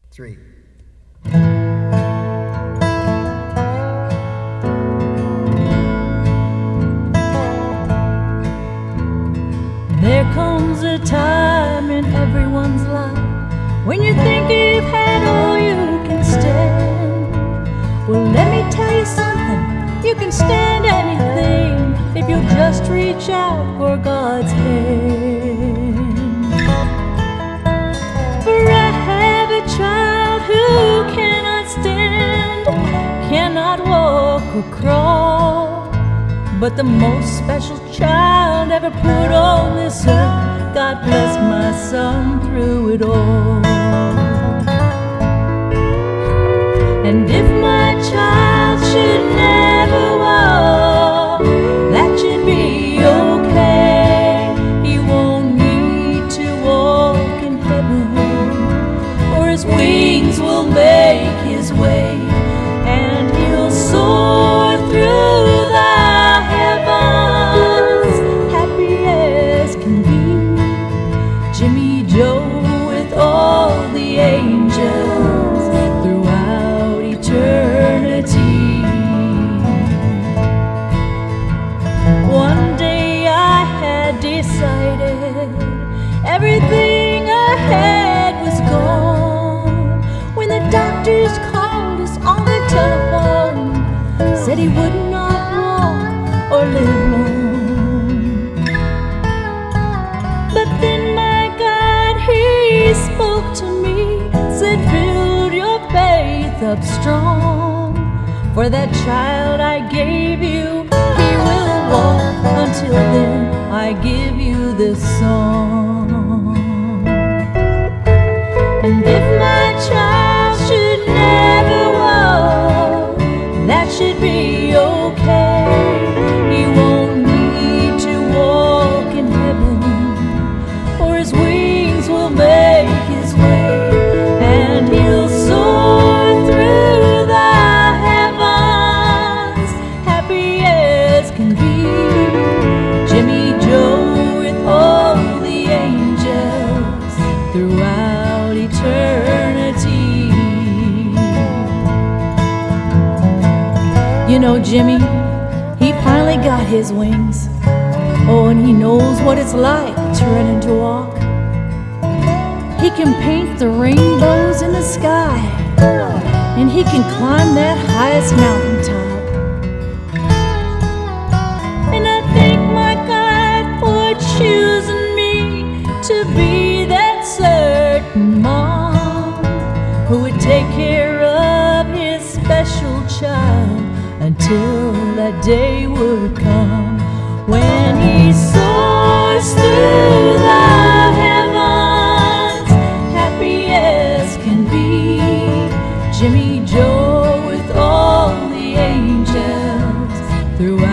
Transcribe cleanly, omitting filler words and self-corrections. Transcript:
3. There comes a time in everyone's life when you think you've had all you can stand. Well, let me tell you something, you can stand anything if you just reach out for God's hand. For I have a child who cannot stand, cannot walk or crawl, but the most special child ever put on this earth. God bless my son through it all. And if my child should never walk, that should be okay. He won't need to walk in heaven, or his wings will make his way, and he'll soar through the heavens, happy as can be. Jimmy Joe with all the angels throughout eternity. One day I had decided everything I had was gone, when the doctors called us on the telephone, said he would not walk or live long. But then my God, he spoke to me, said build your faith up strong, for that child I gave you, he will walk. Until then I give you this song. And if my child should never walk, that should be okay. He won't need to walk in heaven, or his wings will make his way, and he'll soar through the heavens, happy as can be. Jimmy Joe with all the angels throughout eternity. You know, Jimmy, he finally got his wings. Oh, and he knows what it's like to run and to walk. He can paint the rainbows in the sky, and he can climb that highest mountaintop. And I thank my God for choosing me to be that certain mom who would take care of his special child until that day would come, when he soars through the heavens, happy as can be. Jimmy Joe with all the angels throughout